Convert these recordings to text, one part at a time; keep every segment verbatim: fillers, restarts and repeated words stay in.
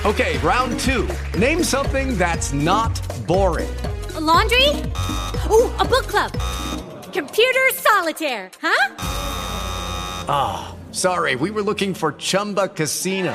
Okay, round two. Name something that's not boring. A laundry? Ooh, a book club. Computer solitaire, huh? Ah, oh, sorry, we were looking for Chumba Casino.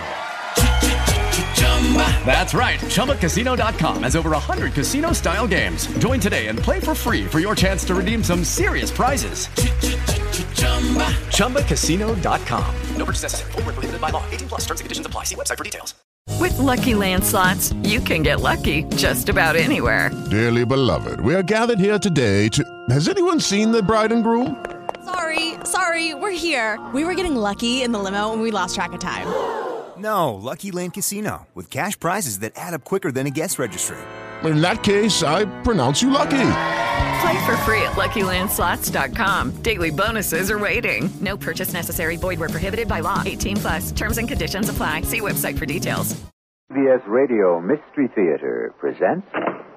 That's right, Chumba Casino dot com has over one hundred casino-style games. Join today and play for free for your chance to redeem some serious prizes. Chumba Casino dot com. No purchase necessary. Void where prohibited by law. eighteen plus terms and conditions apply. See website for details. With Lucky Land Slots, you can get lucky just about anywhere. Dearly beloved, we are gathered here today to... Has anyone seen the bride and groom? Sorry, sorry, we're here. We were getting lucky in the limo and we lost track of time. No, Lucky Land Casino, with cash prizes that add up quicker than a guest registry. In that case, I pronounce you lucky. Play for free at Lucky Land Slots dot com. Daily bonuses are waiting. No purchase necessary. Void where prohibited by law. eighteen plus. Terms and conditions apply. See website for details. C B S Radio Mystery Theater presents...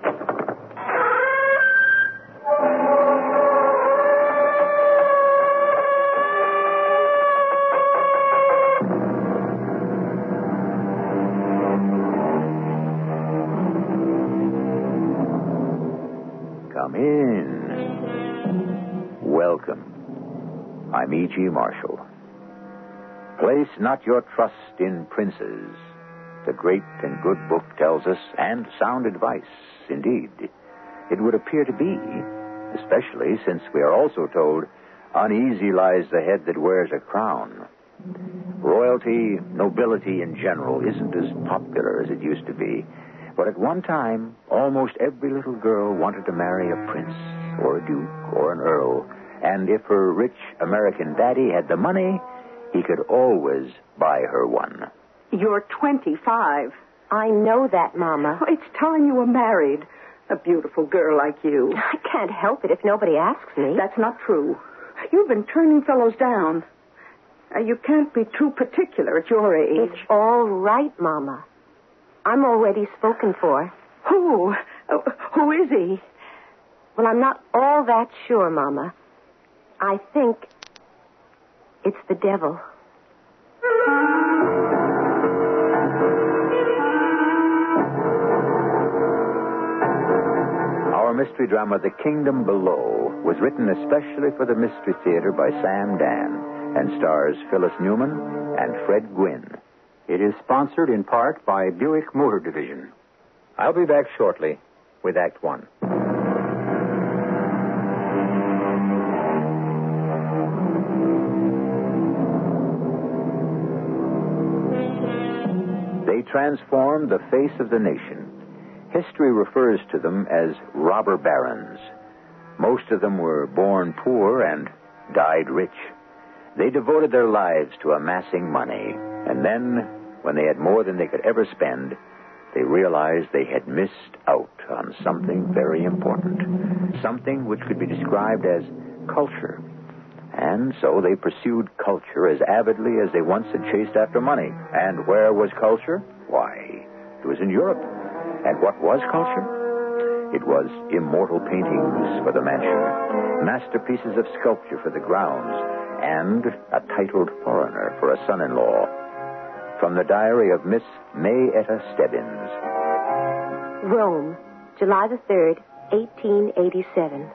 Come in. Welcome. I'm E G. Marshall. Place not your trust in princes. The great and good book tells us, and sound advice, indeed, it would appear to be, especially since we are also told, uneasy lies the head that wears a crown. Royalty, nobility in general, isn't as popular as it used to be. But at one time, almost every little girl wanted to marry a prince, or a duke, or an earl. And if her rich American daddy had the money, he could always buy her one. You're twenty-five. I know that, Mama. Oh, it's time you were married. A beautiful girl like you. I can't help it if nobody asks me. That's not true. You've been turning fellows down. Uh, you can't be too particular at your age. It's all right, Mama. I'm already spoken for. Who? Uh, who is he? Well, I'm not all that sure, Mama. I think it's the devil. Our mystery drama, The Kingdom Below, was written especially for the Mystery Theater by Sam Dan and stars Phyllis Newman and Fred Gwynne. It is sponsored in part by Buick Motor Division. I'll be back shortly with Act One. They transformed the face of the nation. History refers to them as robber barons. Most of them were born poor and died rich. They devoted their lives to amassing money, and then, when they had more than they could ever spend, they realized they had missed out on something very important, something which could be described as culture. And so they pursued culture as avidly as they once had chased after money. And where was culture? Why, it was in Europe. And what was culture? It was immortal paintings for the mansion, masterpieces of sculpture for the grounds, and a titled foreigner for a son-in-law. From the diary of Miss May Etta Stebbins. Rome, July the third, eighteen eighty-seven.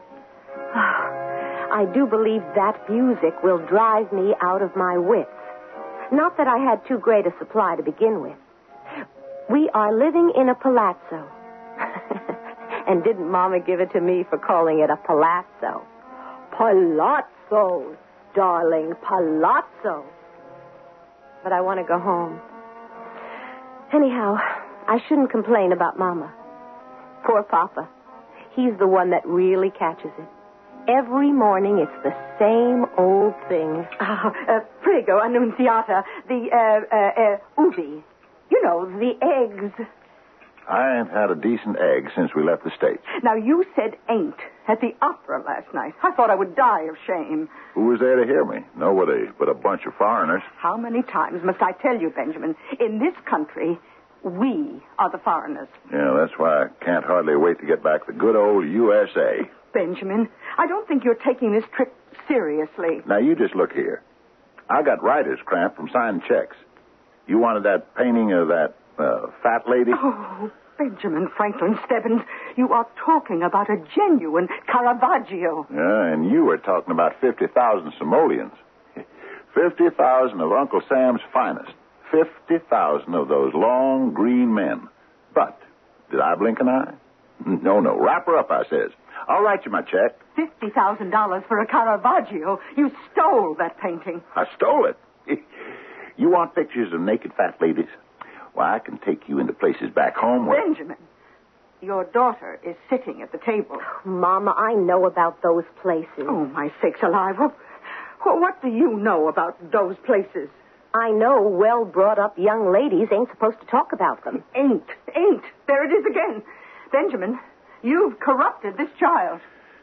I do believe that music will drive me out of my wits. Not that I had too great a supply to begin with. We are living in a palazzo. And didn't Mama give it to me for calling it a palazzo? Palazzo, darling, palazzo. But I want to go home. Anyhow, I shouldn't complain about Mama. Poor Papa. He's the one that really catches it. Every morning it's the same old thing. Ah, uh, prego, annunziata, the, uh, uh, uh, uvi. You know, the eggs. I ain't had a decent egg since we left the States. Now, you said ain't at the opera last night. I thought I would die of shame. Who was there to hear me? Nobody but a bunch of foreigners. How many times must I tell you, Benjamin? In this country, we are the foreigners. Yeah, that's why I can't hardly wait to get back to good old U S A. Benjamin, I don't think you're taking this trip seriously. Now, you just look here. I got writer's cramp from signing checks. You wanted that painting of that uh, fat lady? Oh, Benjamin Franklin Stebbins, you are talking about a genuine Caravaggio. Yeah, and you were talking about fifty thousand simoleons. fifty thousand of Uncle Sam's finest. fifty thousand of those long green men. But, did I blink an eye? No, no. Wrap her up, I says. I'll write you my check. fifty thousand dollars for a Caravaggio. You stole that painting. I stole it. You want pictures of naked fat ladies? Why, I can take you into places back home where... Benjamin, your daughter is sitting at the table. Mama, I know about those places. Oh, my sakes alive. What, what do you know about those places? I know well-brought-up young ladies ain't supposed to talk about them. Ain't, ain't. There it is again. Benjamin, you've corrupted this child.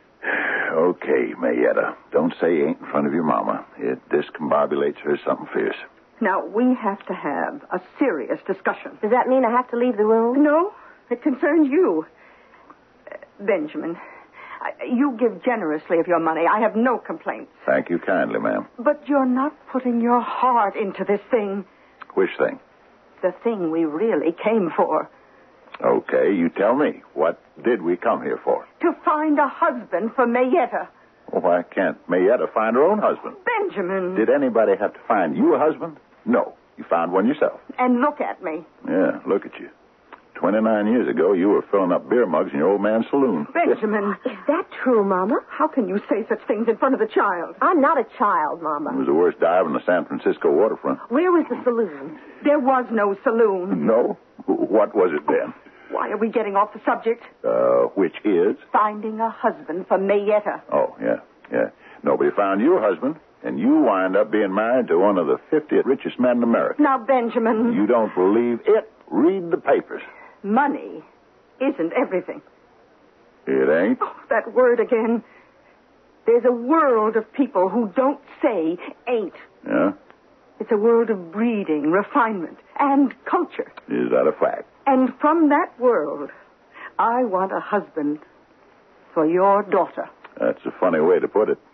Okay, Mayetta. Don't say ain't in front of your mama. It discombobulates her something fierce. Now, we have to have a serious discussion. Does that mean I have to leave the room? No, it concerns you. Uh, Benjamin, I, you give generously of your money. I have no complaints. Thank you kindly, ma'am. But you're not putting your heart into this thing. Which thing? The thing we really came for. Okay, you tell me. What did we come here for? To find a husband for Mayetta. Well, why can't Mayetta find her own husband? Benjamin. Did anybody have to find you a husband? No. You found one yourself. And look at me. Yeah, look at you. Twenty-nine years ago, you were filling up beer mugs in your old man's saloon. Benjamin. Is that true, Mama? How can you say such things in front of the child? I'm not a child, Mama. It was the worst dive on the San Francisco waterfront. Where was the saloon? There was no saloon. No? What was it then? Why are we getting off the subject? Uh, which is? Finding a husband for Mayetta. Oh, yeah, yeah. Nobody found you a husband, and you wind up being married to one of the fifty richest men in America. Now, Benjamin. You don't believe it? Read the papers. Money isn't everything. It ain't? Oh, that word again. There's a world of people who don't say ain't. Yeah? It's a world of breeding, refinement, and culture. Is that a fact? And from that world, I want a husband for your daughter. That's a funny way to put it.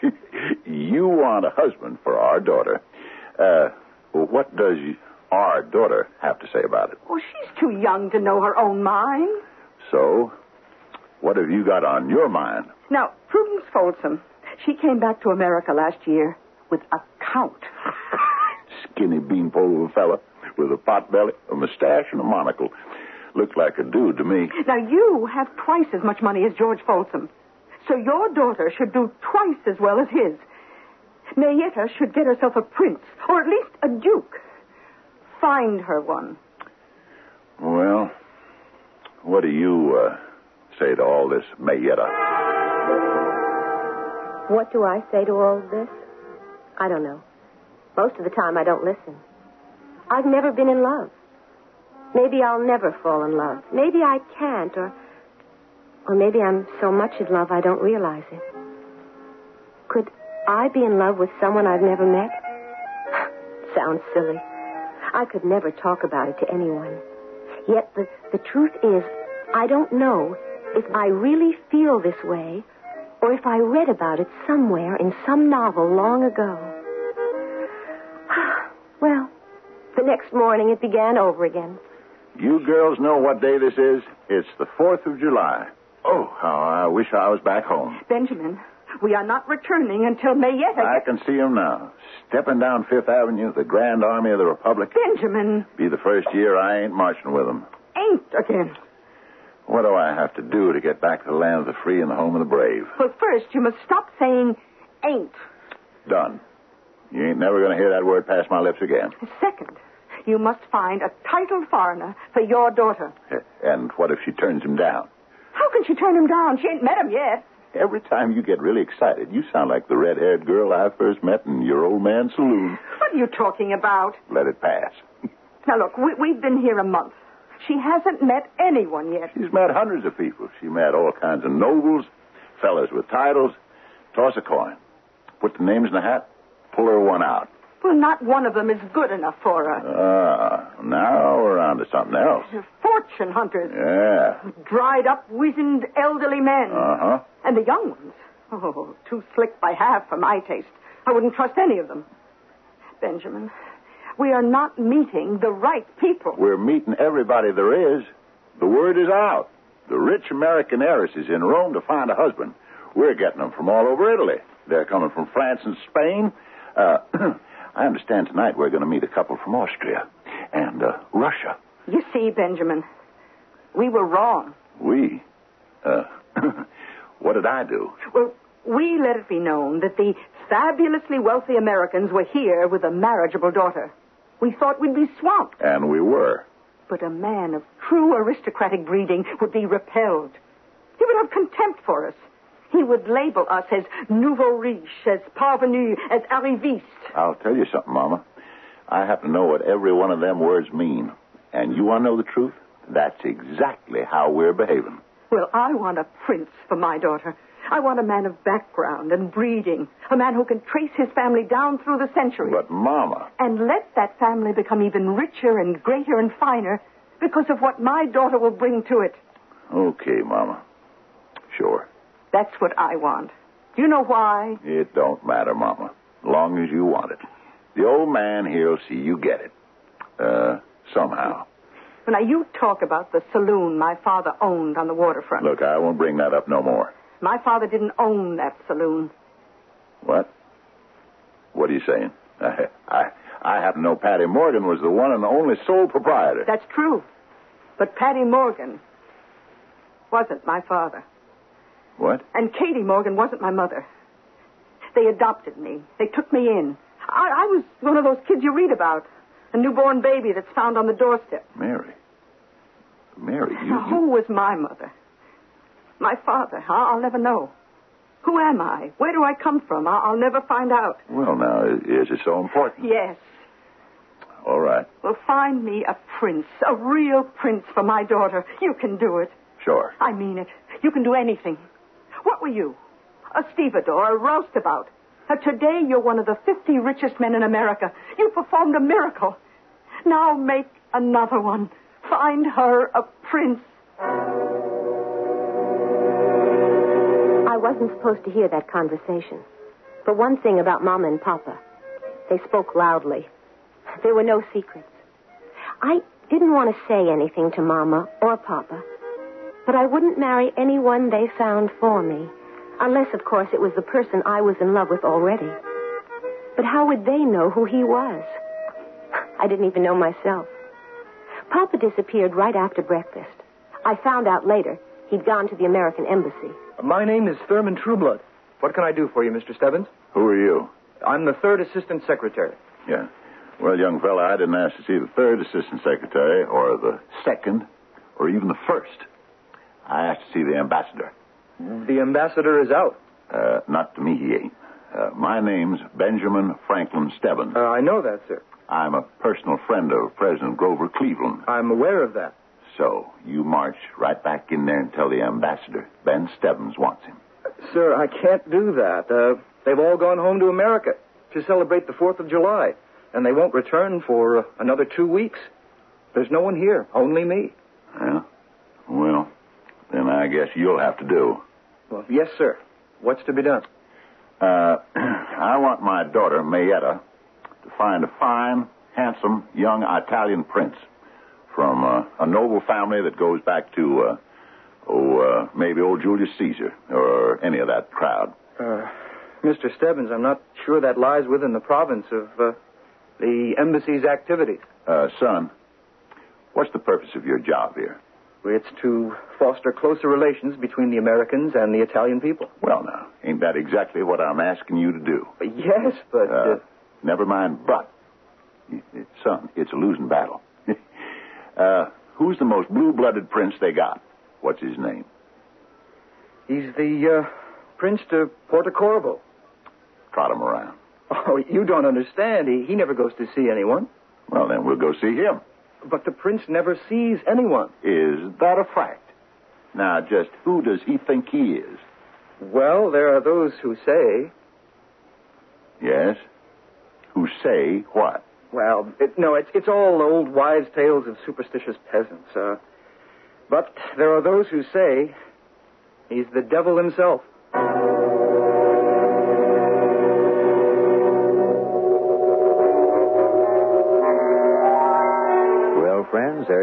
You want a husband for our daughter. Uh, what does our daughter have to say about it? Well, she's too young to know her own mind. So, what have you got on your mind? Now, Prudence Folsom, she came back to America last year with a count. Skinny beanpole of a fella with a pot belly, a mustache, and a monocle. Looked like a dude to me. Now, you have twice as much money as George Folsom. So your daughter should do twice as well as his. Mayetta should get herself a prince, or at least a duke. Find her one. Well, what do you uh, say to all this, Mayetta? What do I say to all this? I don't know. Most of the time, I don't listen. I've never been in love. Maybe I'll never fall in love. Maybe I can't, or... Or maybe I'm so much in love I don't realize it. Could I be in love with someone I've never met? Sounds silly. I could never talk about it to anyone. Yet the, the truth is, I don't know if I really feel this way or if I read about it somewhere in some novel long ago. Well, the next morning it began over again. You girls know what day this is? It's the fourth of July. Oh, how I wish I was back home. Benjamin, we are not returning until Mayetta... I can see him now. Stepping down Fifth Avenue, the Grand Army of the Republic. Benjamin! Be the first year I ain't marching with them. Ain't again. What do I have to do to get back to the land of the free and the home of the brave? Well, first, you must stop saying ain't. Done. You ain't never going to hear that word pass my lips again. Second, you must find a titled foreigner for your daughter. And what if she turns him down? How can she turn him down? She ain't met him yet. Every time you get really excited, you sound like the red-haired girl I first met in your old man's saloon. What are you talking about? Let it pass. Now, look, we, we've been here a month. She hasn't met anyone yet. She's met hundreds of people. She met all kinds of nobles, fellas with titles. Toss a coin. Put the names in the hat. Pull her one out. Well, not one of them is good enough for her. Ah, now we're on to something else. Fortune hunters. Yeah. Dried up, wizened, elderly men. Uh-huh. And the young ones. Oh, too slick by half for my taste. I wouldn't trust any of them. Benjamin, We are not meeting the right people. We're meeting everybody there is. The word is out. The rich American heiress is in Rome to find a husband. We're getting them from all over Italy. They're coming from France and Spain. Uh, I understand tonight we're going to meet a couple from Austria and uh, Russia. You see, Benjamin, we were wrong. We? Uh, what did I do? Well, we let it be known that the fabulously wealthy Americans were here with a marriageable daughter. We thought we'd be swamped. And we were. But a man of true aristocratic breeding would be repelled. He would have contempt for us. He would label us as nouveau riche, as parvenu, as arriviste. I'll tell you something, Mama. I happen to know what every one of them words mean. And you want to know the truth? That's exactly how we're behaving. Well, I want a prince for my daughter. I want a man of background and breeding. A man who can trace his family down through the centuries. But, Mama... And let that family become even richer and greater and finer because of what my daughter will bring to it. Okay, Mama. Sure. That's what I want. Do you know why? It don't matter, Mama. As long as you want it. The old man here'll see you get it. Uh, somehow. Well, now, you talk about the saloon my father owned on the waterfront. Look, I won't bring that up no more. My father didn't own that saloon. What? What are you saying? I, I, I happen to know Patty Morgan was the one and the only sole proprietor. That's true. But Patty Morgan wasn't my father. What? And Katie Morgan wasn't my mother. They adopted me. They took me in. I, I was one of those kids you read about. A newborn baby that's found on the doorstep. Mary. Mary, you... Now, who was my mother? My father, huh? I'll never know. Who am I? Where do I come from? I'll, I'll never find out. Well, now, is it so important? Yes. All right. Well, find me a prince, a real prince for my daughter. You can do it. Sure. I mean it. You can do anything. What were you? A stevedore, a roustabout. Uh, today, you're one of the fifty richest men in America. You performed a miracle. Now make another one. Find her a prince. I wasn't supposed to hear that conversation. But one thing about Mama and Papa, they spoke loudly. There were no secrets. I didn't want to say anything to Mama or Papa, but I wouldn't marry anyone they found for me, unless, of course, it was the person I was in love with already. But how would they know who he was? I didn't even know myself. Papa disappeared right after breakfast. I found out later he'd gone to the American Embassy. My name is Thurman Trueblood. What can I do for you, Mister Stebbins? Who are you? I'm the third assistant secretary. Yeah. Well, young fella, I didn't ask to see the third assistant secretary or the second or even the first. I asked to see the ambassador. The ambassador is out. Uh, not to me, he ain't. Uh, my name's Benjamin Franklin Stebbins. Uh, I know that, sir. I'm a personal friend of President Grover Cleveland. I'm aware of that. So, you march right back in there and tell the ambassador Ben Stebbins wants him. Uh, sir, I can't do that. Uh, they've all gone home to America to celebrate the fourth of July, and they won't return for uh, another two weeks. There's no one here, only me. Yeah? Well, then I guess you'll have to do. Well, yes, sir. What's to be done? Uh, I want my daughter, Mayetta, to find a fine, handsome, young Italian prince from uh, a noble family that goes back to, uh, oh, uh, maybe old Julius Caesar or any of that crowd. Uh, Mister Stebbins, I'm not sure that lies within the province of uh, the embassy's activities. Uh, son, what's the purpose of your job here? It's to foster closer relations between the Americans and the Italian people. Well, now, ain't that exactly what I'm asking you to do? Yes, but... Uh, uh, never mind, but. Son, it's a losing battle. uh, who's the most blue-blooded prince they got? What's his name? He's the uh, Prince de Portocorvo. Trot him around. Oh, you don't understand. He, he never goes to see anyone. Well, then we'll go see him. But the prince never sees anyone. Is that a fact? Now, just who does he think he is? Well, there are those who say... Yes? Who say what? Well, it, no, it's, it's all old wives' tales of superstitious peasants. Uh, but there are those who say he's the devil himself.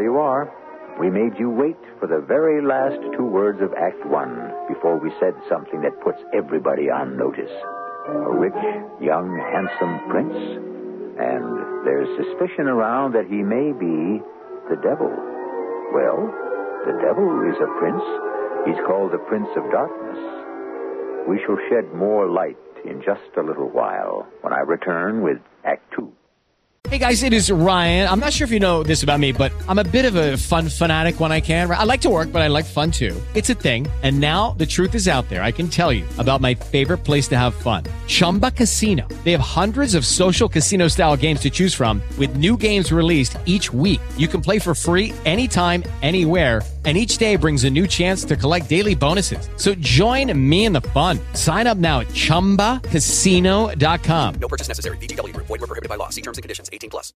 you are. We made you wait for the very last two words of Act One before we said something that puts everybody on notice. A rich, young, handsome prince, and there's suspicion around that he may be the devil. Well, the devil is a prince. He's called the Prince of Darkness. We shall shed more light in just a little while when I return with Act Two. Hey guys, it is Ryan. I'm not sure if you know this about me, but I'm a bit of a fun fanatic when I can. I like to work, but I like fun too. It's a thing. And now the truth is out there. I can tell you about my favorite place to have fun. Chumba Casino. They have hundreds of social casino style games to choose from with new games released each week. You can play for free anytime, anywhere. And each day brings a new chance to collect daily bonuses. So join me in the fun. Sign up now at chumba casino dot com. No purchase necessary. V G W. Void where prohibited by law. See terms and conditions. eighteen plus.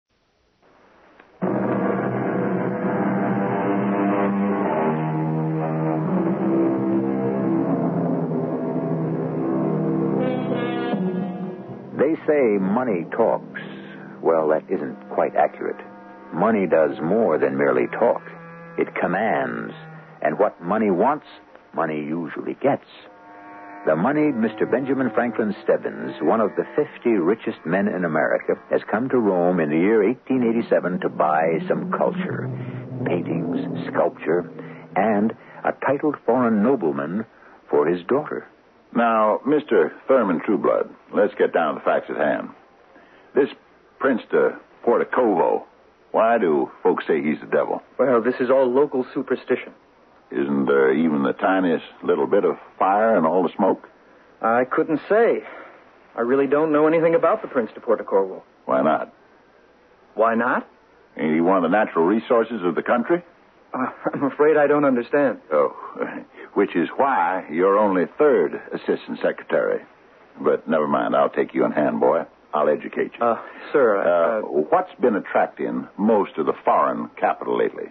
They say money talks. Well, that isn't quite accurate. Money does more than merely talk. It commands. And what money wants, money usually gets. The moneyed Mister Benjamin Franklin Stebbins, one of the fifty richest men in America, has come to Rome in the year eighteen eighty-seven to buy some culture, paintings, sculpture, and a titled foreign nobleman for his daughter. Now, Mister Thurman Trueblood, let's get down to the facts at hand. This Prince de Portocovo, why do folks say he's the devil? Well, this is all local superstition. Isn't there even the tiniest little bit of fire in all the smoke? I couldn't say. I really don't know anything about the Prince de Portocovo. Why not? Why not? Ain't he one of the natural resources of the country? Uh, I'm afraid I don't understand. Oh, which is why you're only third assistant secretary. But never mind, I'll take you in hand, boy. I'll educate you. Uh, sir, uh, uh, what's been attracting most of the foreign capital lately?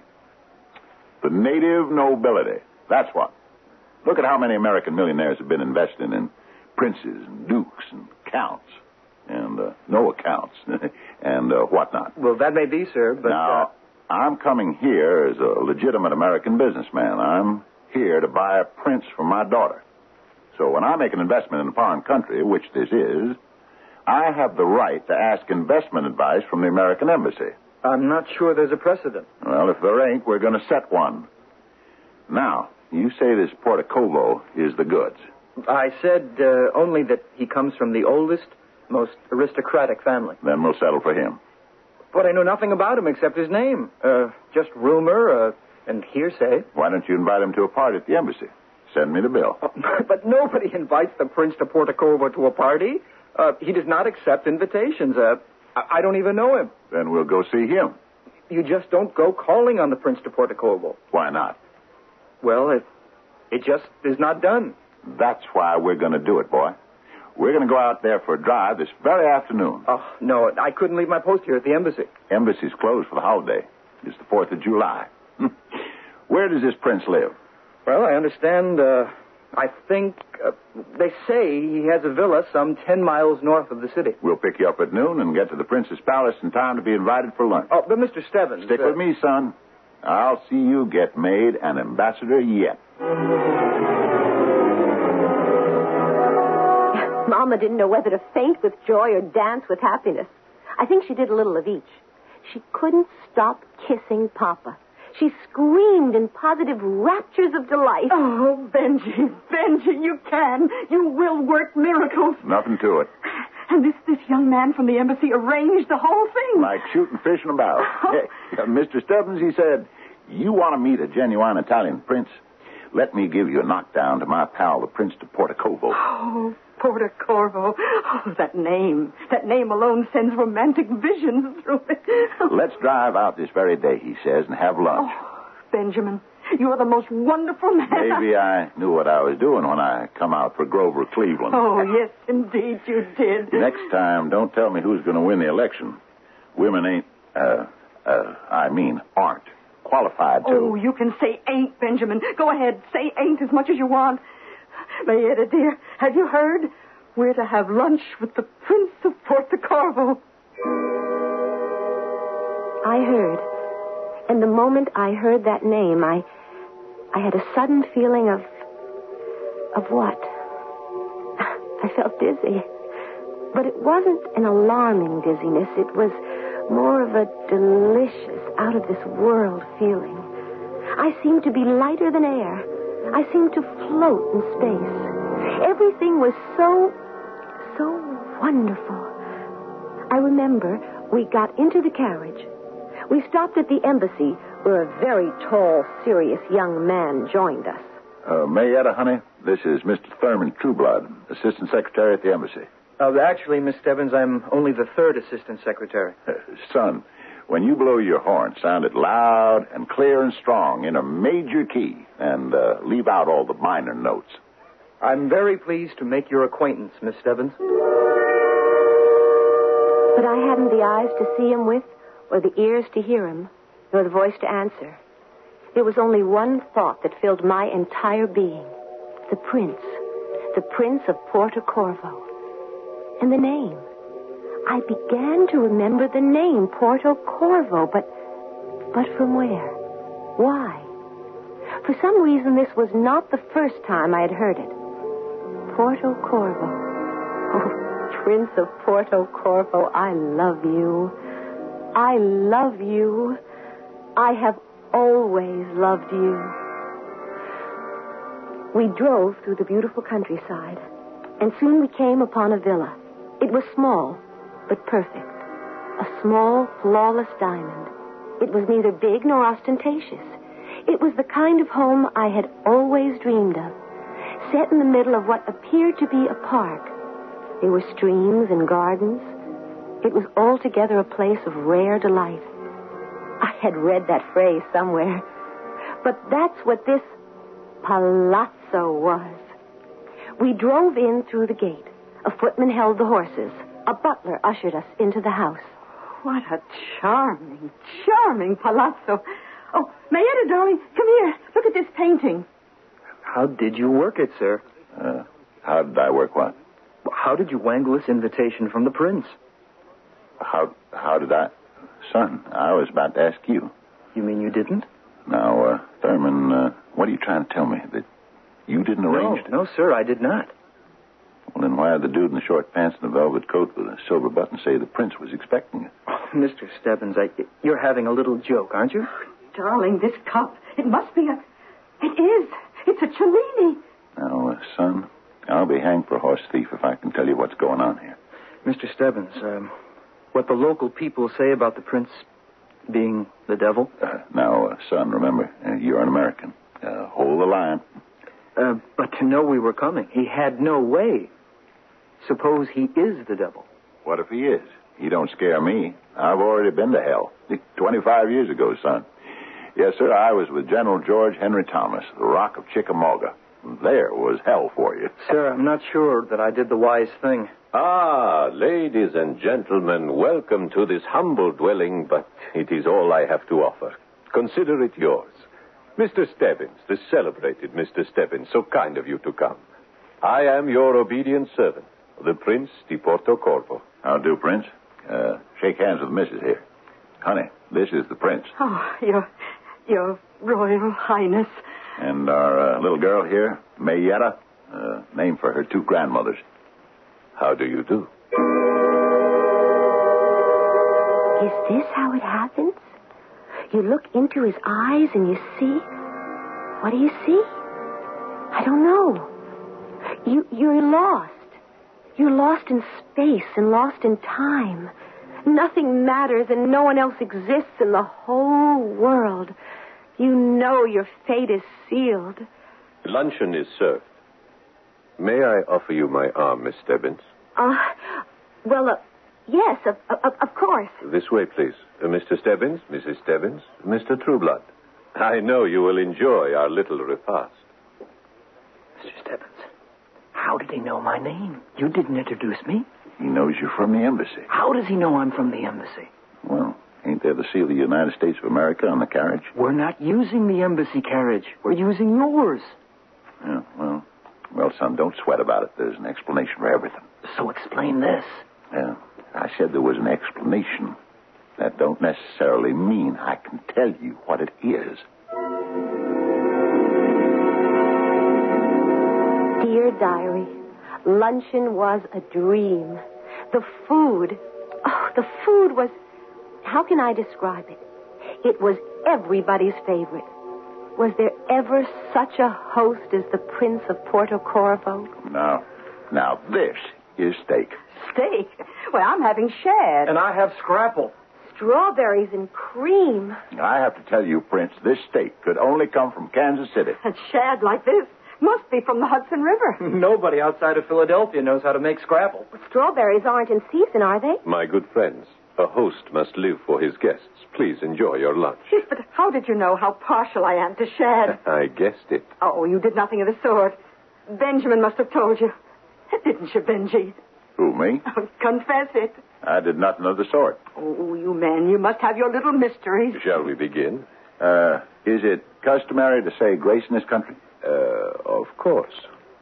The native nobility. That's what. Look at how many American millionaires have been investing in princes and dukes and counts and uh, no accounts and uh, whatnot. Well, that may be, sir, but... Now, uh... I'm coming here as a legitimate American businessman. I'm here to buy a prince for my daughter. So when I make an investment in a foreign country, which this is, I have the right to ask investment advice from the American embassy. I'm not sure there's a precedent. Well, if there ain't, we're going to set one. Now, you say this Portocovo is the goods. I said uh, only that he comes from the oldest, most aristocratic family. Then we'll settle for him. But I know nothing about him except his name. Uh, just rumor uh, and hearsay. Why don't you invite him to a party at the embassy? Send me the bill. Oh, but nobody invites the Prince de Portocovo to a party. Uh, he does not accept invitations. Uh, I-, I don't even know him. Then we'll go see him. You just don't go calling on the Prince de Portocovo. Why not? Well, it, it just is not done. That's why we're going to do it, boy. We're going to go out there for a drive this very afternoon. Oh, no, I couldn't leave my post here at the embassy. Embassy's closed for the holiday. It's the fourth of July. Where does this prince live? Well, I understand, uh, I think, uh, they say he has a villa some ten miles north of the city. We'll pick you up at noon and get to the prince's palace in time to be invited for lunch. Oh, but Mister Stebbins... Stick uh... with me, son. I'll see you get made an ambassador yet. Mama didn't know whether to faint with joy or dance with happiness. I think she did a little of each. She couldn't stop kissing Papa. She screamed in positive raptures of delight. Oh, Benji, Benji, you can. You will work miracles. Nothing to it. And this this young man from the embassy arranged the whole thing. Like shooting fish in a barrel. Hey, uh, Mister Stebbins, he said, you want to meet a genuine Italian prince? Let me give you a knockdown to my pal, the Prince de Portocovo. Oh, Portocovo. Oh, that name. That name alone sends romantic visions through it. Let's drive out this very day, he says, and have lunch. Oh, Benjamin, you are the most wonderful man. Maybe I knew what I was doing when I come out for Grover Cleveland. Oh, yes, indeed you did. Next time, don't tell me who's going to win the election. Women ain't, uh, uh, I mean, aren't qualified to. Oh, you can say ain't, Benjamin. Go ahead, say ain't as much as you want. Mayetta, dear, have you heard? We're to have lunch with the Prince of Portocovo. I heard. And the moment I heard that name, I I had a sudden feeling of... of what? I felt dizzy. But it wasn't an alarming dizziness. It was more of a delicious, out-of-this-world feeling. I seemed to be lighter than air. I seemed to float in space. Everything was so, so wonderful. I remember we got into the carriage. We stopped at the embassy, where a very tall, serious young man joined us. Uh, Mayetta, honey, this is Mister Thurman Trueblood, Assistant Secretary at the embassy. Uh, actually, Miss Stebbins, I'm only the third assistant secretary. Uh, son, when you blow your horn, sound it loud and clear and strong in a major key, and uh, leave out all the minor notes. I'm very pleased to make your acquaintance, Miss Stebbins. But I hadn't the eyes to see him with, or the ears to hear him, nor the voice to answer. There was only one thought that filled my entire being. The prince. The Prince of Porto Corvo. And the name. I began to remember the name, Porto Corvo, but... but from where? Why? For some reason, this was not the first time I had heard it. Porto Corvo. Oh, Prince of Porto Corvo, I love you. I love you. I have always loved you. We drove through the beautiful countryside, and soon we came upon a villa. It was small, but perfect. A small, flawless diamond. It was neither big nor ostentatious. It was the kind of home I had always dreamed of, set in the middle of what appeared to be a park. There were streams and gardens. It was altogether a place of rare delight. I had read that phrase somewhere, but that's what this palazzo was. We drove in through the gate. A footman held the horses. A butler ushered us into the house. What a charming, charming palazzo. Oh, Mayetta, darling, come here. Look at this painting. How did you work it, sir? Uh, how did I work what? How did you wangle this invitation from the prince? How how did I... Son, I was about to ask you. You mean you didn't? Now, uh, Thurman, uh, what are you trying to tell me? That you didn't arrange no, it? No, sir, I did not. Well, then why did the dude in the short pants and the velvet coat with a silver button say the prince was expecting it? Oh, Mister Stebbins, I, you're having a little joke, aren't you? Darling, this cup, it must be a... It is. It's a Cellini. Now, uh, son, I'll be hanged for a horse thief if I can tell you what's going on here. Mister Stebbins, um, what the local people say about the prince being the devil? Uh, now, uh, son, remember, uh, you're an American. Uh, hold the line. Uh, but to know we were coming, he had no way. Suppose he is the devil. What if he is? He don't scare me. I've already been to hell. twenty-five years ago, son. Yes, sir, I was with General George Henry Thomas, the Rock of Chickamauga. There was hell for you. Sir, I'm not sure that I did the wise thing. Ah, ladies and gentlemen, welcome to this humble dwelling, but it is all I have to offer. Consider it yours. Mister Stebbins, the celebrated Mister Stebbins, so kind of you to come. I am your obedient servant, the Prince di Porto Corvo. How do, Prince? Uh, shake hands with the missus here. Honey, this is the Prince. Oh, your, your Royal Highness. And our uh, little girl here, Mayetta, uh, named for her two grandmothers. How do you do? Is this how it happens? You look into his eyes and you see... What do you see? I don't know. You, you're lost. You're lost in space and lost in time. Nothing matters and no one else exists in the whole world. You know your fate is sealed. Luncheon is served. May I offer you my arm, Miss Stebbins? Uh, well, uh, yes, of, of, of course. This way, please. Uh, Mister Stebbins, Missus Stebbins, Mister Trueblood. I know you will enjoy our little repast. Mister Stebbins, how did he know my name? You didn't introduce me. He knows you're from the embassy. How does he know I'm from the embassy? Well, ain't there the seal of the United States of America on the carriage? We're not using the embassy carriage. We're using yours. Yeah, well, well, son, don't sweat about it. There's an explanation for everything. So explain this. Yeah, I said there was an explanation. that don't necessarily mean I can tell you what it is. Dear Diary, luncheon was a dream. The food, oh, the food was, how can I describe it? It was everybody's favorite. Was there ever such a host as the Prince of Porto Corvo? Now, now this is steak. Steak? Well, I'm having shad. And I have scrapple. Strawberries and cream. I have to tell you, Prince, this steak could only come from Kansas City. And shad like this must be from the Hudson River. Nobody outside of Philadelphia knows how to make scrapple. Strawberries aren't in season, are they? My good friends, a host must live for his guests. Please enjoy your lunch. Yes, but how did you know how partial I am to shad? I guessed it. Oh, you did nothing of the sort. Benjamin must have told you. Didn't you, Benji? Who, me? Oh, confess it. I did nothing of the sort. Oh, you men, you must have your little mysteries. Shall we begin? Uh, is it customary to say grace in this country? Uh, of course.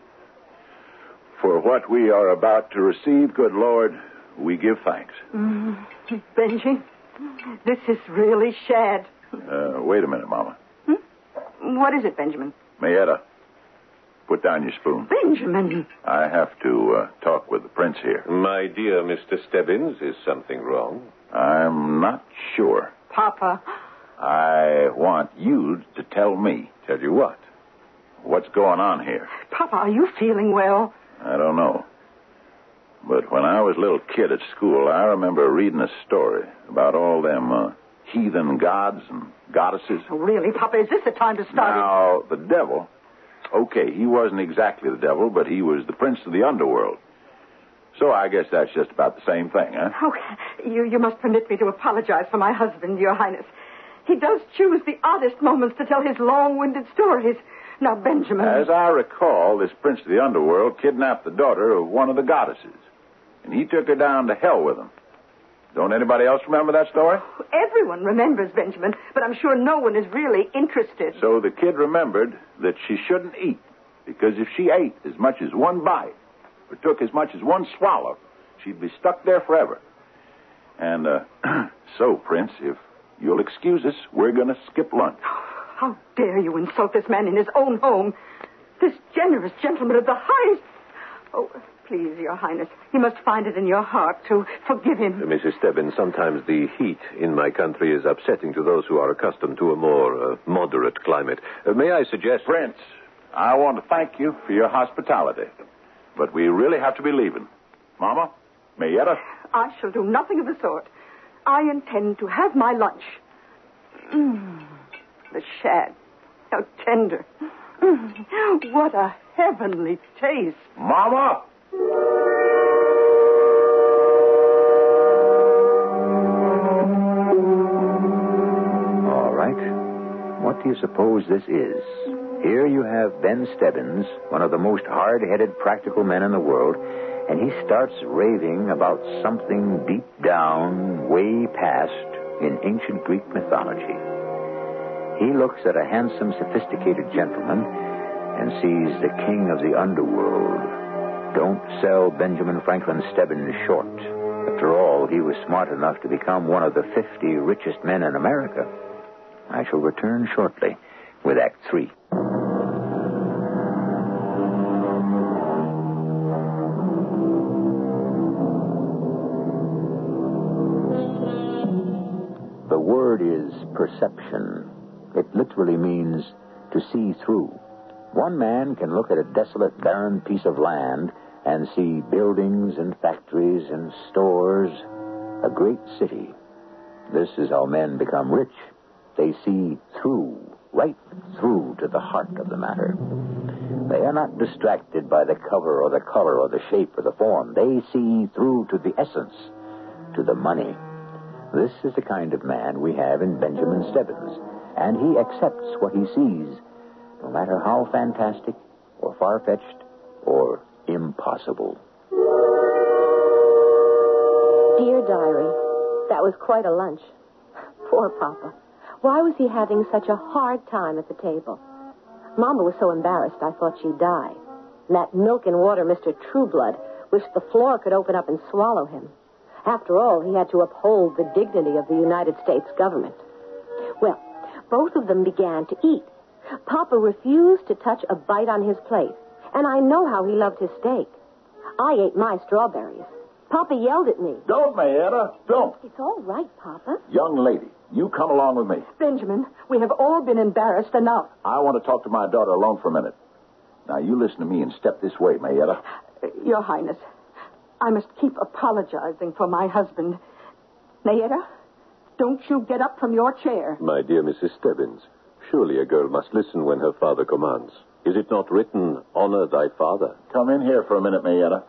For what we are about to receive, good Lord, we give thanks. Mm, Benji, this is really shad. Uh, wait a minute, Mama. Hmm? What is it, Benjamin? Mayetta, put down your spoon. Benjamin. I have to uh, talk with the prince here. My dear Mister Stebbins, is something wrong? I'm not sure. Papa. I want you to tell me. Tell you what? What's going on here? Papa, are you feeling well? I don't know. But when I was a little kid at school, I remember reading a story about all them uh, heathen gods and goddesses. Oh, really, Papa? Is this the time to start Now, it? the devil... Okay, he wasn't exactly the devil, but he was the prince of the underworld. So I guess that's just about the same thing, huh? Oh, you, you must permit me to apologize for my husband, Your Highness. He does choose the oddest moments to tell his long-winded stories. Now, Benjamin... As I recall, this prince of the underworld kidnapped the daughter of one of the goddesses. And he took her down to hell with him. Don't anybody else remember that story? Everyone remembers, Benjamin, but I'm sure no one is really interested. So the kid remembered that she shouldn't eat, because if she ate as much as one bite, or took as much as one swallow, she'd be stuck there forever. And, uh, so, Prince, if you'll excuse us, we're going to skip lunch. How dare you insult this man in his own home? This generous gentleman of the highest... Oh, please, Your Highness, you must find it in your heart to forgive him. Uh, Missus Stebbins, sometimes the heat in my country is upsetting to those who are accustomed to a more uh, moderate climate. Uh, may I suggest... Prince, I want to thank you for your hospitality, but we really have to be leaving. Mama, Mayetta? I shall do nothing of the sort. I intend to have my lunch. Mm, the shad. How tender. Mm, what a heavenly taste. Mama! All right. What do you suppose this is? Here you have Ben Stebbins, one of the most hard-headed practical men in the world, and he starts raving about something deep down, way past, in ancient Greek mythology. He looks at a handsome, sophisticated gentleman and sees the king of the underworld. Don't sell Benjamin Franklin Stebbins short. After all, he was smart enough to become one of the fifty richest men in America. I shall return shortly with Act Three. The word is perception. It literally means to see through. One man can look at a desolate, barren piece of land and see buildings and factories and stores, a great city. This is how men become rich. They see through, right through to the heart of the matter. They are not distracted by the cover or the color or the shape or the form. They see through to the essence, to the money. This is the kind of man we have in Benjamin Stebbins, and he accepts what he sees, no matter how fantastic or far-fetched or impossible. Dear Diary, that was quite a lunch. Poor Papa. Why was he having such a hard time at the table? Mama was so embarrassed I thought she'd die. And that milk and water Mister Trueblood wished the floor could open up and swallow him. After all, he had to uphold the dignity of the United States government. Well, both of them began to eat. Papa refused to touch a bite on his plate, and I know how he loved his steak. I ate my strawberries. Papa yelled at me. Don't, Mayetta, don't. It's all right, Papa. Young lady, you come along with me. Benjamin, we have all been embarrassed enough. I want to talk to my daughter alone for a minute. Now, you listen to me and step this way, Mayetta. Uh, Your Highness, I must keep apologizing for my husband. Mayetta, don't you get up from your chair. My dear Missus Stebbins, surely a girl must listen when her father commands. Is it not written, honor thy father? Come in here for a minute, Mayetta.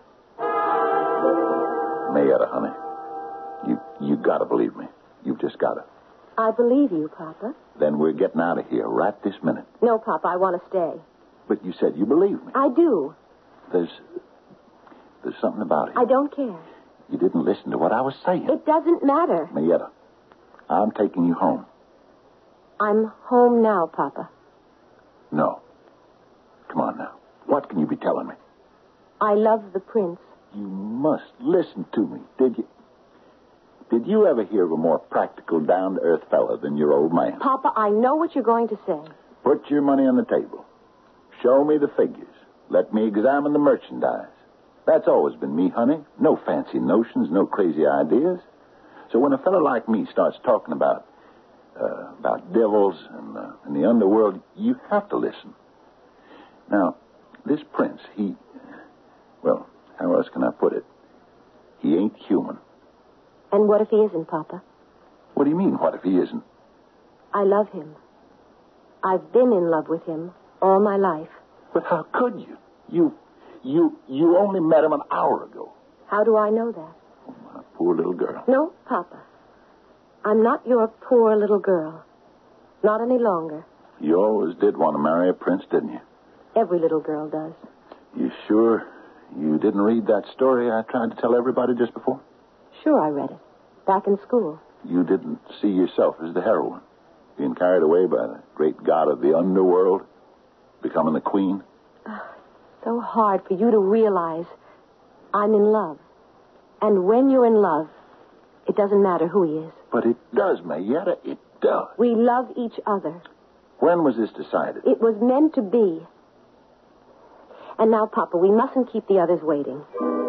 Mayetta, honey, you you gotta believe me. You've just gotta. I believe you, Papa. Then we're getting out of here right this minute. No, Papa, I want to stay. But you said you believe me. I do. There's there's something about it. I don't care. You didn't listen to what I was saying. It doesn't matter. Mayetta, I'm taking you home. I'm home now, Papa. No. Come on now. What can you be telling me? I love the prince. You must listen to me, did you? Did you ever hear of a more practical, down-to-earth fella than your old man? Papa, I know what you're going to say. Put your money on the table. Show me the figures. Let me examine the merchandise. That's always been me, honey. No fancy notions, no crazy ideas. So when a fella like me starts talking about uh, about devils and, uh, and the underworld, you have to listen. Now, this prince, he... Well, how else can I put it? He ain't human. And what if he isn't, Papa? What do you mean, what if he isn't? I love him. I've been in love with him all my life. But how could you? You, you, you only met him an hour ago. How do I know that? Oh, my poor little girl. No, Papa. I'm not your poor little girl. Not any longer. You always did want to marry a prince, didn't you? Every little girl does. You sure you didn't read that story I tried to tell everybody just before? Sure, I read it. Back in school. You didn't see yourself as the heroine, being carried away by the great god of the underworld, becoming the queen? So hard for you to realize I'm in love. And when you're in love, it doesn't matter who he is. But it does, Mayetta, it does. We love each other. When was this decided? It was meant to be. And now, Papa, we mustn't keep the others waiting.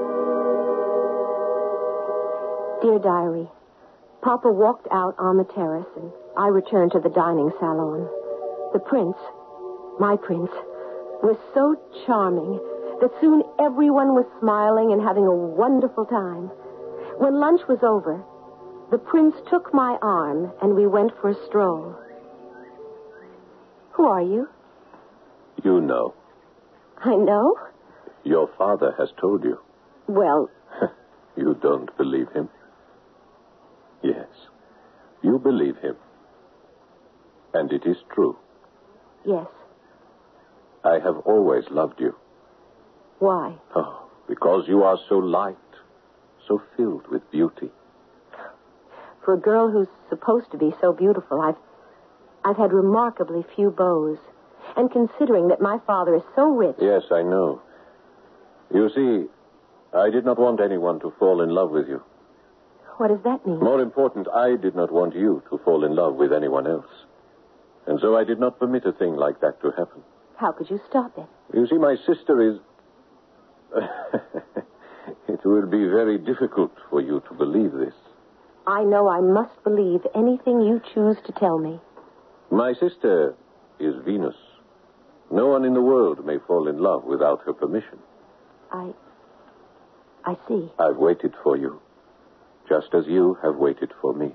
Dear Diary, Papa walked out on the terrace, and I returned to the dining salon. The prince, my prince, was so charming that soon everyone was smiling and having a wonderful time. When lunch was over, the prince took my arm, and we went for a stroll. Who are you? You know. I know? Your father has told you. Well... You don't believe him? Yes. You believe him. And it is true. Yes. I have always loved you. Why? Oh, because you are so light, so filled with beauty. For a girl who's supposed to be so beautiful, I've... I've had remarkably few beaux. And considering that my father is so rich... Yes, I know. You see, I did not want anyone to fall in love with you. What does that mean? More important, I did not want you to fall in love with anyone else. And so I did not permit a thing like that to happen. How could you stop it? You see, my sister is... It will be very difficult for you to believe this. I know I must believe anything you choose to tell me. My sister is Venus. No one in the world may fall in love without her permission. I... I see. I've waited for you, just as you have waited for me.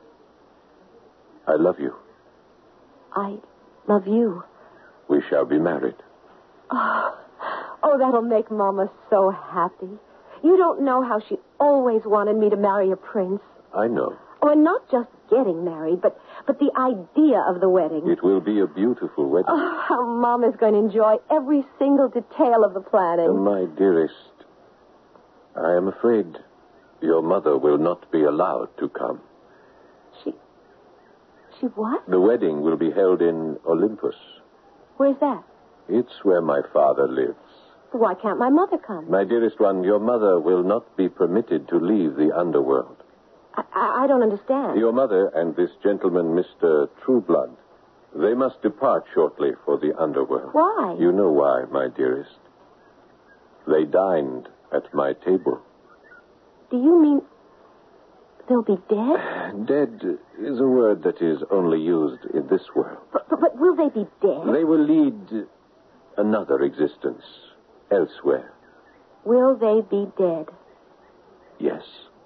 I love you. I love you. We shall be married. Oh, oh, that'll make Mama so happy. You don't know how she always wanted me to marry a prince. I know. Oh, and not just getting married, but, but the idea of the wedding. It will be a beautiful wedding. Oh, how Mama's going to enjoy every single detail of the planning. Uh, my dearest, I am afraid your mother will not be allowed to come. She... She what? The wedding will be held in Olympus. Where's that? It's where my father lives. Why can't my mother come? My dearest one, your mother will not be permitted to leave the underworld. I, I, I don't understand. Your mother and this gentleman, Mister Trueblood, they must depart shortly for the underworld. Why? You know why, my dearest. They dined at my table. Do you mean they'll be dead? Dead is a word that is only used in this world. But, but, but will they be dead? They will lead another existence elsewhere. Will they be dead? Yes.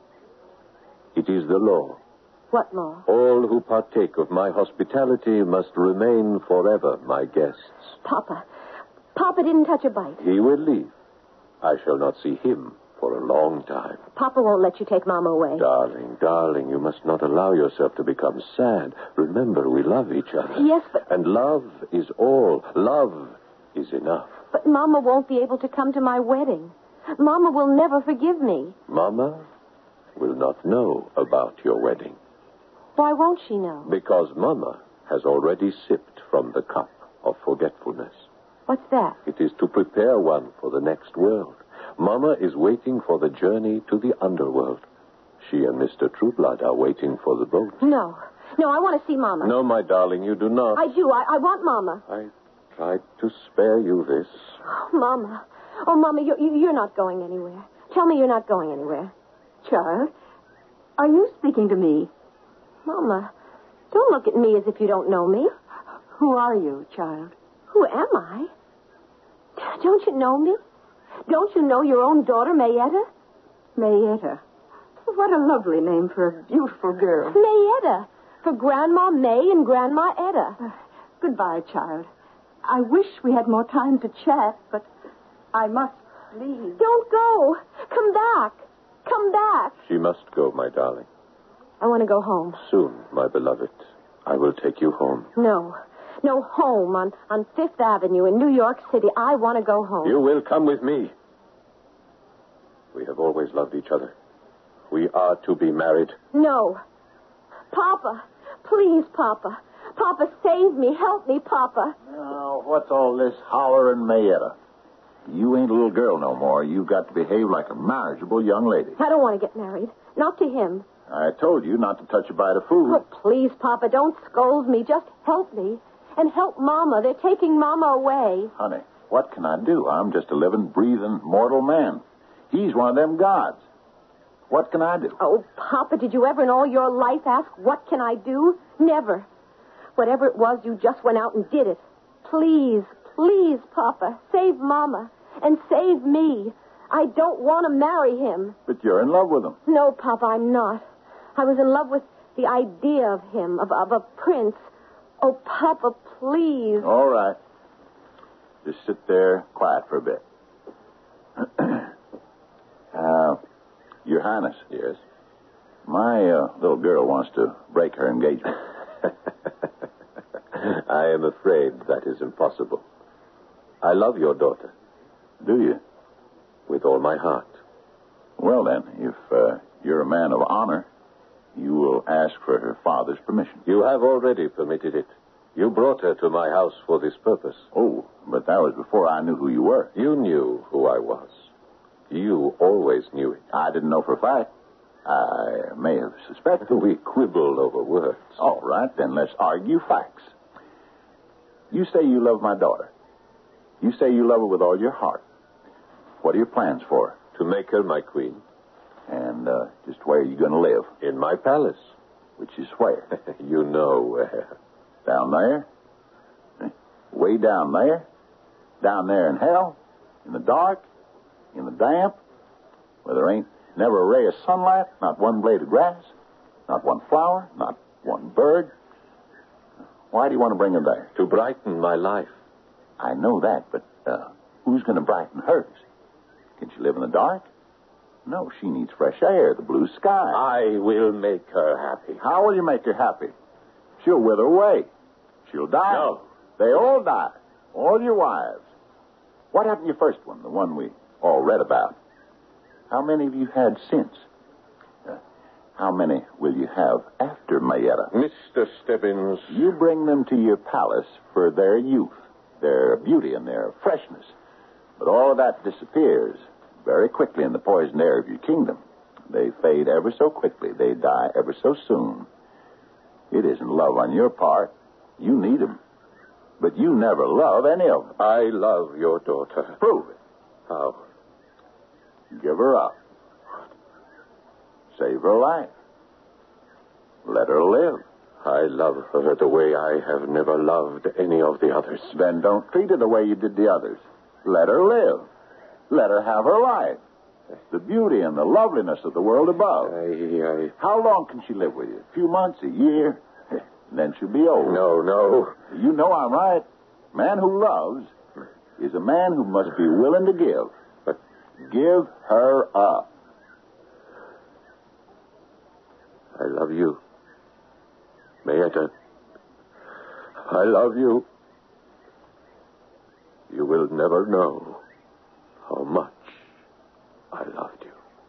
It is the law. What law? All who partake of my hospitality must remain forever my guests. Papa. Papa didn't touch a bite. He will leave. I shall not see him for a long time. Papa won't let you take Mama away. Darling, darling, you must not allow yourself to become sad. Remember, we love each other. Yes, but... And love is all. Love is enough. But Mama won't be able to come to my wedding. Mama will never forgive me. Mama will not know about your wedding. Why won't she know? Because Mama has already sipped from the cup of forgetfulness. What's that? It is to prepare one for the next world. Mama is waiting for the journey to the underworld. She and Mister Trueblood are waiting for the boat. No. No, I want to see Mama. No, my darling, you do not. I do. I, I want Mama. I tried to spare you this. Oh, Mama. Oh, Mama, you, you, you're not going anywhere. Tell me you're not going anywhere. Child, are you speaking to me? Mama, don't look at me as if you don't know me. Who are you, child? Who am I? Don't you know me? Don't you know your own daughter, Mayetta? Mayetta. What a lovely name for a beautiful girl. Mayetta. For Grandma May and Grandma Etta. Uh, goodbye, child. I wish we had more time to chat, but I must leave. Don't go. Come back. Come back. She must go, my darling. I want to go home. Soon, my beloved. I will take you home. No. No, home on, on Fifth Avenue in New York City. I want to go home. You will come with me. We have always loved each other. We are to be married. No. Papa. Please, Papa. Papa, save me. Help me, Papa. Now, what's all this hollering, Mayetta? You ain't a little girl no more. You've got to behave like a marriageable young lady. I don't want to get married. Not to him. I told you not to touch a bite of food. Oh, please, Papa, don't scold me. Just help me. And help Mama. They're taking Mama away. Honey, what can I do? I'm just a living, breathing, mortal man. He's one of them gods. What can I do? Oh, Papa, did you ever in all your life ask, what can I do? Never. Whatever it was, you just went out and did it. Please, please, Papa, save Mama and save me. I don't want to marry him. But you're in love with him. No, Papa, I'm not. I was in love with the idea of him, of, of a prince. Oh, Papa, please. All right. Just sit there quiet for a bit. uh, Your Highness. Yes? My uh, little girl wants to break her engagement. I am afraid that is impossible. I love your daughter. Do you? With all my heart. Well, then, if uh, you're a man of honor, you will ask for her father's permission. You have already permitted it. You brought her to my house for this purpose. Oh, but that was before I knew who you were. You knew who I was. You always knew it. I didn't know for a fact. I may have suspected. We quibble over words. All right, then let's argue facts. You say you love my daughter. You say you love her with all your heart. What are your plans for her? To make her my queen. And uh, just where are you going to live? In my palace. Which is where? You know where. Down there? Way down there? Down there in hell? In the dark? In the damp? Where there ain't never a ray of sunlight? Not one blade of grass? Not one flower? Not one bird? Why do you want to bring her there? To brighten my life. I know that, but uh, who's going to brighten hers? Can she live in the dark? No, she needs fresh air, the blue sky. I will make her happy. How will you make her happy? She'll wither away. She'll die. No. They all die. All your wives. What happened to your first one, the one we all read about? How many have you had since? Uh, how many will you have after Mayetta? Mister Stebbins. You bring them to your palace for their youth, their beauty, and their freshness. But all of that disappears very quickly in the poisoned air of your kingdom. They fade ever so quickly. They die ever so soon. It isn't love on your part. You need them. But you never love any of them. I love your daughter. Prove it. How? Give her up. Save her life. Let her live. I love her the way I have never loved any of the others. Then don't treat her the way you did the others. Let her live. Let her have her life. The beauty and the loveliness of the world above. I, I... How long can she live with you? A few months, a year? And then she'll be old. No, no. You know I'm right. Man who loves is a man who must be willing to give. But give her up. I love you. Mayetta. I love you. You will never know how much I loved you.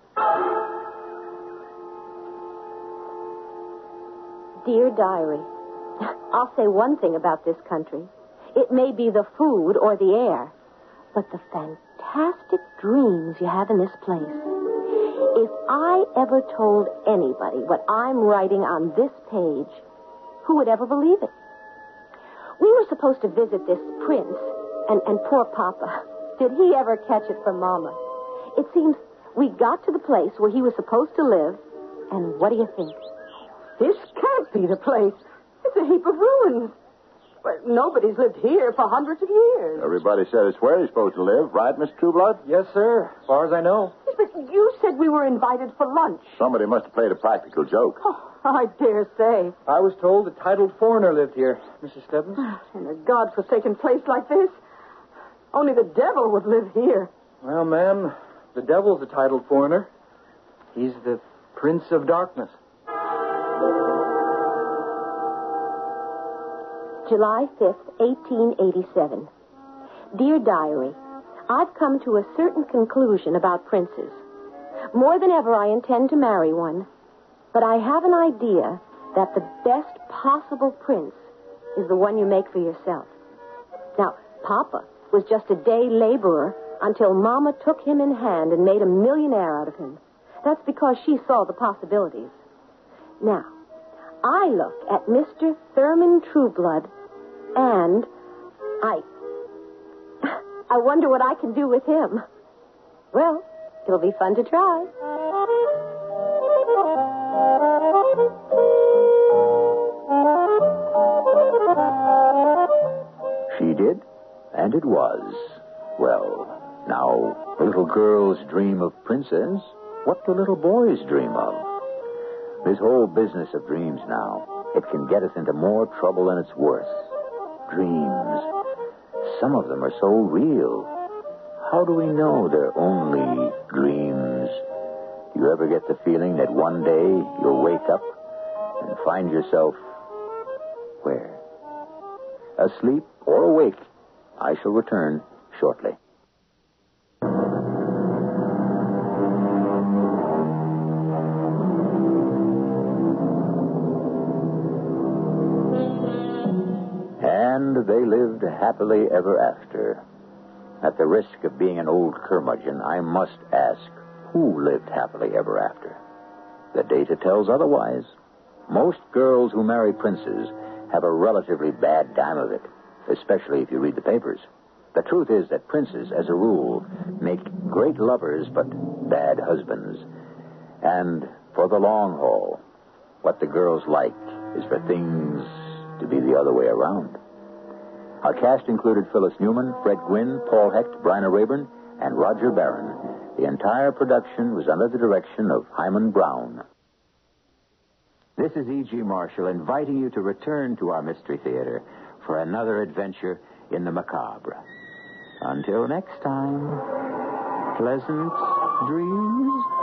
Dear Diary, I'll say one thing about this country. It may be the food or the air, but the fantastic dreams you have in this place. If I ever told anybody what I'm writing on this page, who would ever believe it? We were supposed to visit this prince, and, and poor Papa. Did he ever catch it from Mama? It seems we got to the place where he was supposed to live, and what do you think? This can't be the place. It's a heap of ruins. Well, nobody's lived here for hundreds of years. Everybody said it's where he's supposed to live, right, Miss Trueblood? Yes, sir, as far as I know. Yes, but you said we were invited for lunch. Somebody must have played a practical joke. Oh, I dare say. I was told a titled foreigner lived here, Missus Stebbins. In a godforsaken place like this, only the devil would live here. Well, ma'am, the devil's a titled foreigner. He's the Prince of Darkness. July fifth, eighteen eighty-seven. Dear Diary, I've come to a certain conclusion about princes. More than ever, I intend to marry one. But I have an idea that the best possible prince is the one you make for yourself. Now, Papa was just a day laborer until Mama took him in hand and made a millionaire out of him. That's because she saw the possibilities. Now, I look at Mister Thurman Trueblood, and I... I wonder what I can do with him. Well, it'll be fun to try. She did, and it was. Well, now, little girls dream of princes. What do little boys dream of? This whole business of dreams now, it can get us into more trouble than it's worth. Dreams. Some of them are so real. How do we know they're only dreams? Do you ever get the feeling that one day you'll wake up and find yourself where? Asleep or awake? I shall return shortly. And they lived happily ever after. At the risk of being an old curmudgeon, I must ask, who lived happily ever after? The data tells otherwise. Most girls who marry princes have a relatively bad time of it, especially if you read the papers. The truth is that princes, as a rule, make great lovers but bad husbands. And for the long haul, what the girls like is for things to be the other way around. Our cast included Phyllis Newman, Fred Gwynn, Paul Hecht, Bryna Rayburn, and Roger Barron. The entire production was under the direction of Hyman Brown. This is E G. Marshall inviting you to return to our Mystery Theater for another adventure in the macabre. Until next time, pleasant dreams.